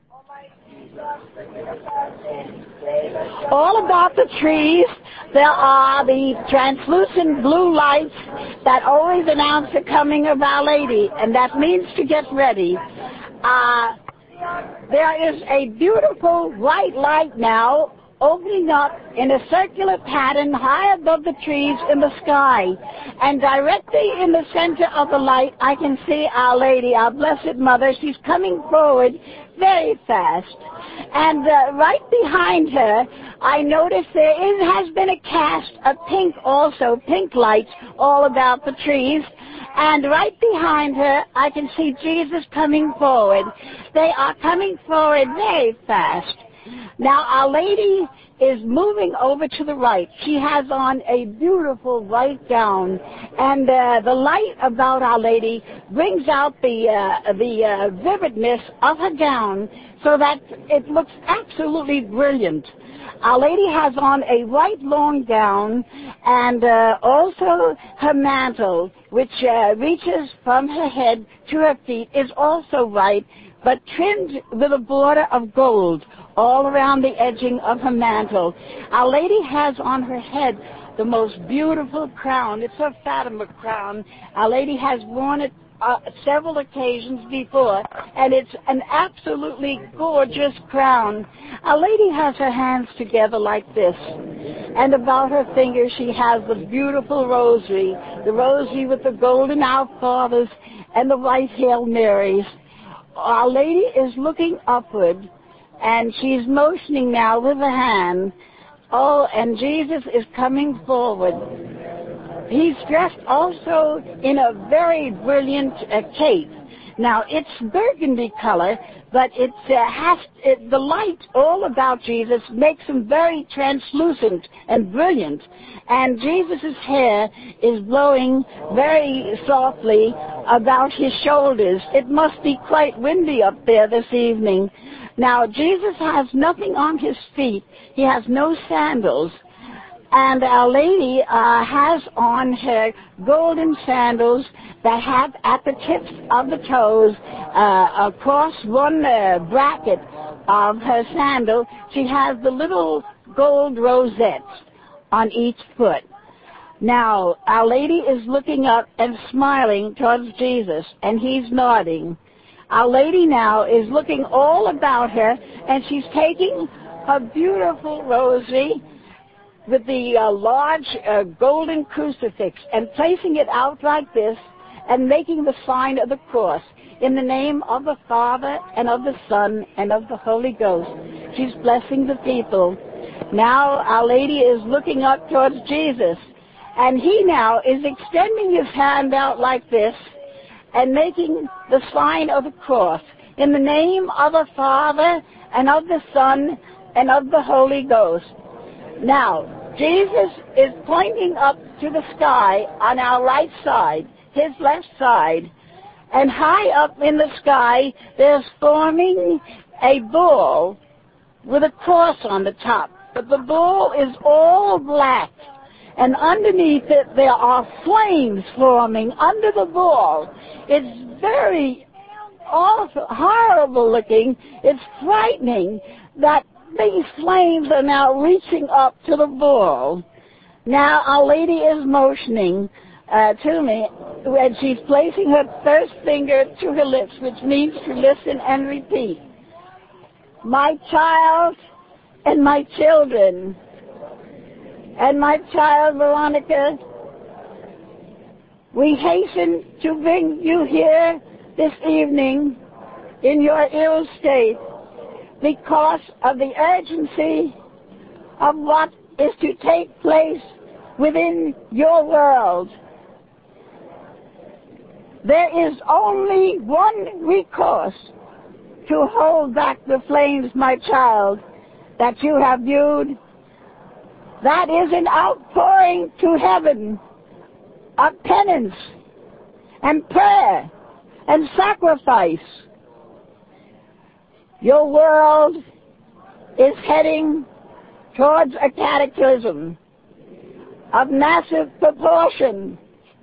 All about the trees, there are the translucent blue lights that always announce the coming of Our Lady, and that means to get ready. There is a beautiful white light now opening up in a circular pattern high above the trees in the sky. And directly in the center of the light, I can see Our Lady, our Blessed Mother. She's coming forward very fast. And right behind her, I notice has been a cast of pink also, pink lights all about the trees. And right behind her, I can see Jesus coming forward. They are coming forward very fast. Now, Our Lady is moving over to the right. She has on a beautiful white gown, and the light about Our Lady brings out the vividness of her gown so that it looks absolutely brilliant. Our Lady has on a white long gown, and also her mantle, which reaches from her head to her feet, is also white, but trimmed with a border of gold all around the edging of her mantle. Our Lady has on her head the most beautiful crown. It's a Fatima crown. Our Lady has worn it several occasions before, and it's an absolutely gorgeous crown. Our Lady has her hands together like this, and about her fingers she has the beautiful rosary, the rosary with the golden Our Fathers and the white Hail Marys. Our Lady is looking upward, and she's motioning now with her hand. Oh, and Jesus is coming forward. He's dressed also in a very brilliant cape. Now, it's burgundy color, but the light all about Jesus makes him very translucent and brilliant. And Jesus' hair is blowing very softly about his shoulders. It must be quite windy up there this evening. Now, Jesus has nothing on his feet. He has no sandals. And Our Lady has on her golden sandals that have at the tips of the toes, across one bracket of her sandal, she has the little gold rosettes on each foot. Now, Our Lady is looking up and smiling towards Jesus, and he's nodding. Our Lady now is looking all about her, and she's taking her beautiful rosary with the large golden crucifix and placing it out like this and making the sign of the cross in the name of the Father and of the Son and of the Holy Ghost. She's blessing the people. Now Our Lady is looking up towards Jesus, and he now is extending his hand out like this and making the sign of the cross in the name of the Father and of the Son and of the Holy Ghost. Now, Jesus is pointing up to the sky on our right side, his left side, and high up in the sky there's forming a ball with a cross on the top. But the ball is all black, and underneath it there are flames forming under the ball. It's very awful, horrible looking. It's frightening that these flames are now reaching up to the ball. Now Our Lady is motioning to me, and she's placing her first finger to her lips, which means to listen and repeat. My child and my children, and my child Veronica, we hasten to bring you here this evening in your ill state because of the urgency of what is to take place within your world. There is only one recourse to hold back the flames, my child, that you have viewed. That is an outpouring to heaven of penance and prayer and sacrifice. Your world is heading towards a cataclysm of massive proportion.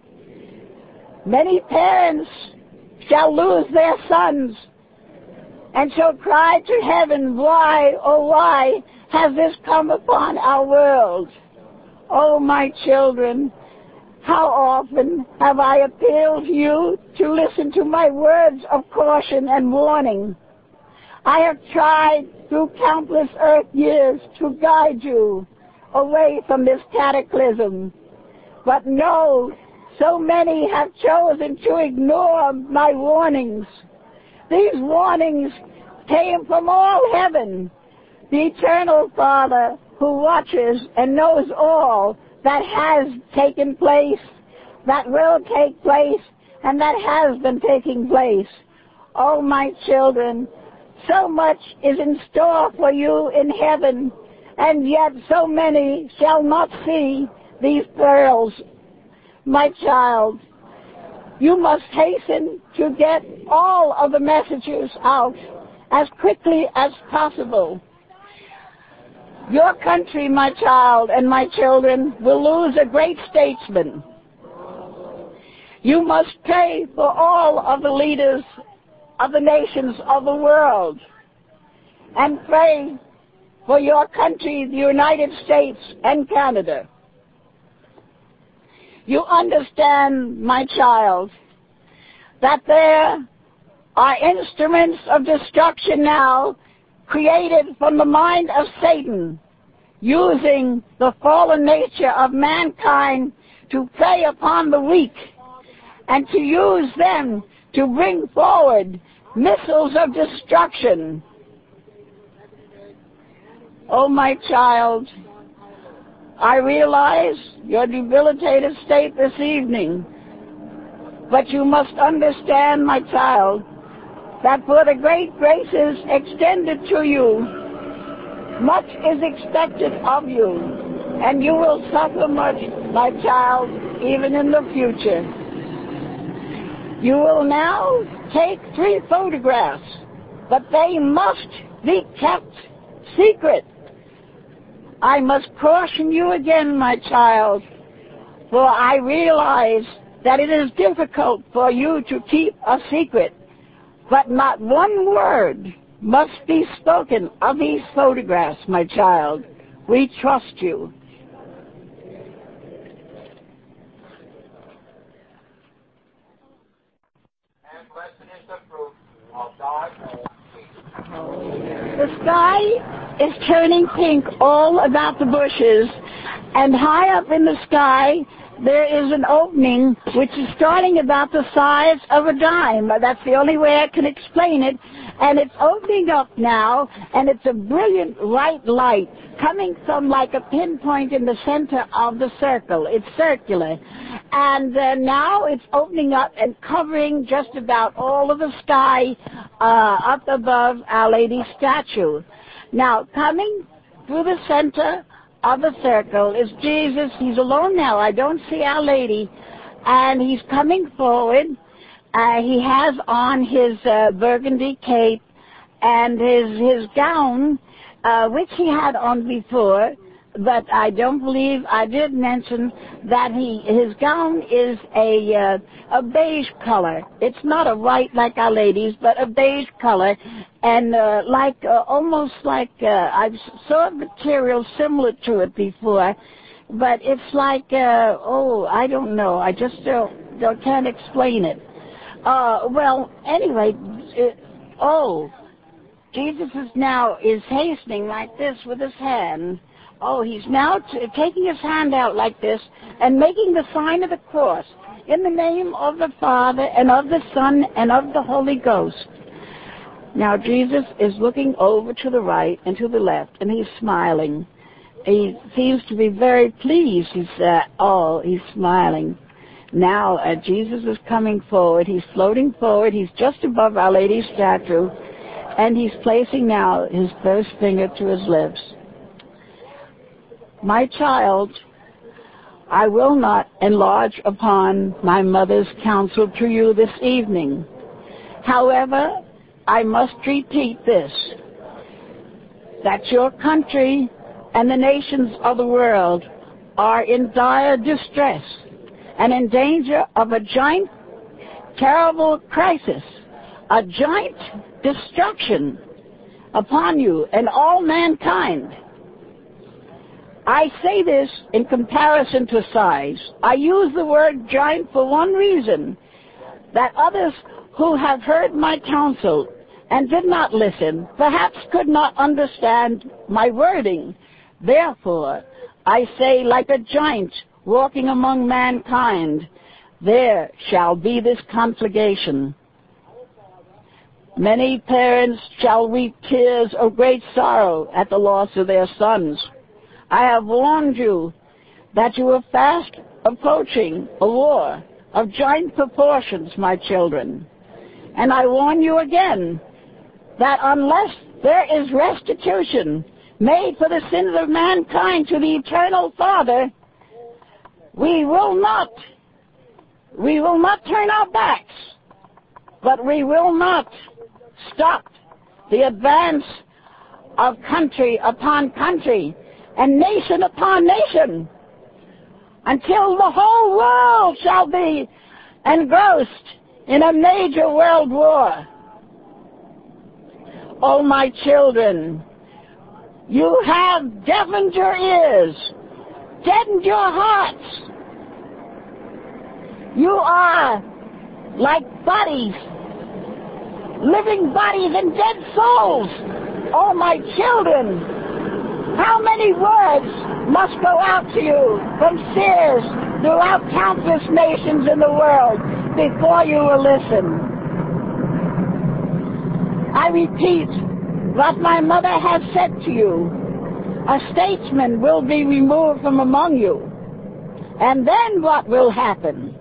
Many parents shall lose their sons and shall cry to heaven, why, oh why, has this come upon our world? Oh, my children, how often have I appealed to you to listen to my words of caution and warning? I have tried through countless earth years to guide you away from this cataclysm. But no, so many have chosen to ignore my warnings. These warnings came from all heaven, the eternal Father who watches and knows all that has taken place, that will take place, and that has been taking place. Oh, my children, so much is in store for you in heaven, and yet so many shall not see these pearls. My child, you must hasten to get all of the messages out as quickly as possible. Your country, my child, and my children, will lose a great statesman. You must pray for all of the leaders of the nations of the world, and pray for your country, the United States and Canada. You understand, my child, that there are instruments of destruction now created from the mind of Satan, using the fallen nature of mankind to prey upon the weak and to use them to bring forward missiles of destruction. Oh, my child, I realize your debilitated state this evening, but you must understand, my child, that for the great graces extended to you, much is expected of you, and you will suffer much, my child, even in the future. You will now take 3 photographs, but they must be kept secret. I must caution you again, my child, for I realize that it is difficult for you to keep a secret, but not one word must be spoken of these photographs, my child. We trust you. And blessed is the fruit of thy womb. The sky is turning pink all about the bushes, and high up in the sky there is an opening which is starting about the size of a dime. That's the only way I can explain it. And it's opening up now, and it's a brilliant white light coming from like a pinpoint in the center of the circle. It's circular. And now it's opening up and covering just about all of the sky up above Our Lady's statue. Now, coming through the center of the circle is Jesus. He's alone now. I don't see Our Lady. And he's coming forward. He has on his burgundy cape and his gown, which he had on before, but I don't believe I did mention that his gown is a beige color. It's not a white like Our Lady's, but a beige color, and almost like I saw material similar to it before, but it's like I don't know. I just can't explain it. Well, anyway, Jesus is hastening like this with his hand. Oh, he's now taking his hand out like this and making the sign of the cross in the name of the Father and of the Son and of the Holy Ghost. Now, Jesus is looking over to the right and to the left, and he's smiling. He seems to be very pleased. He's smiling. Now, Jesus is coming forward. He's floating forward. He's just above Our Lady's statue, and he's placing now his first finger to his lips. My child, I will not enlarge upon my mother's counsel to you this evening. However, I must repeat this, that your country and the nations of the world are in dire distress and in danger of a giant, terrible crisis a joint destruction upon you and all mankind. I say this in comparison to size. I use the word giant for one reason, that others who have heard my counsel and did not listen perhaps could not understand my wording. Therefore, I say, like a giant walking among mankind, there shall be this conflagration. Many parents shall weep tears of great sorrow at the loss of their sons. I have warned you that you are fast approaching a war of giant proportions, my children. And I warn you again that unless there is restitution made for the sins of mankind to the eternal Father, we will not turn our backs, but we will not stop the advance of country upon country and nation upon nation until the whole world shall be engrossed in a major world war. Oh, my children, you have deafened your ears, deadened your hearts. You are like bodies, living bodies and dead souls. Oh, my children, how many words must go out to you from seers throughout countless nations in the world before you will listen? I repeat what my mother has said to you. A statesman will be removed from among you. And then what will happen?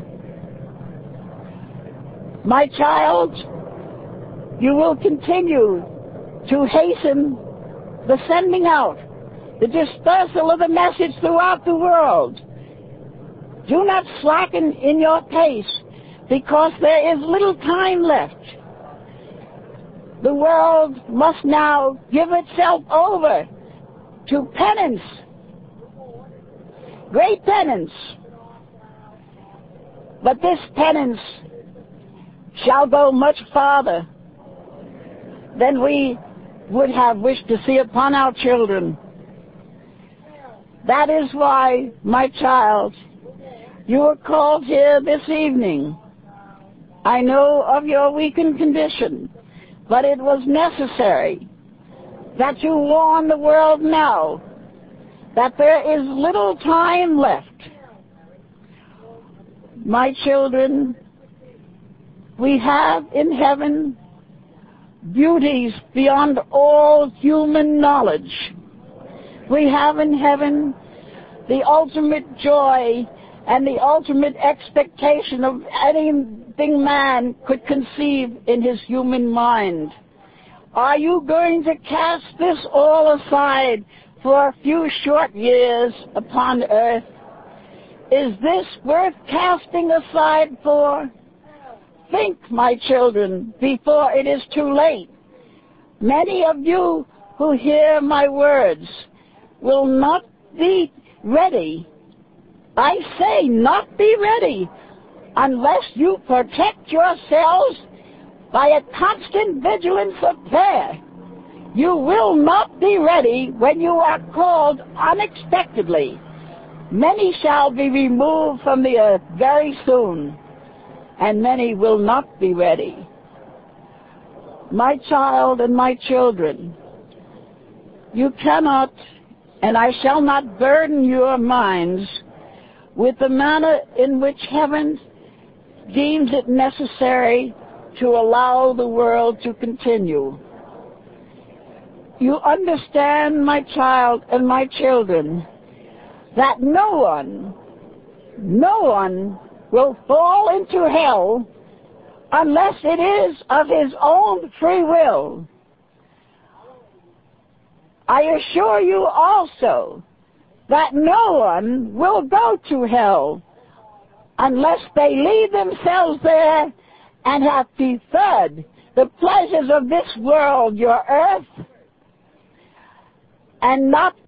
My child, you will continue to hasten the sending out, the dispersal of the message throughout the world. Do not slacken in your pace, because there is little time left. The world must now give itself over to penance, great penance. But this penance shall go much farther than we would have wished to see upon our children. That is why, my child, you are called here this evening. I know of your weakened condition, but it was necessary that you warn the world now that there is little time left. My children, we have in heaven beauties beyond all human knowledge. We have in heaven the ultimate joy and the ultimate expectation of anything man could conceive in his human mind. Are you going to cast this all aside for a few short years upon earth? Is this worth casting aside for? Think, my children, before it is too late. Many of you who hear my words will not be ready. I say not be ready unless you protect yourselves by a constant vigilance of prayer. You will not be ready when you are called unexpectedly. Many shall be removed from the earth very soon, and many will not be ready. My child and my children, you cannot, and I shall not burden your minds with the manner in which heaven deems it necessary to allow the world to continue. You understand, my child and my children, that no one will fall into hell unless it is of his own free will. I assure you also that no one will go to hell unless they leave themselves there and have preferred the pleasures of this world, your earth, and not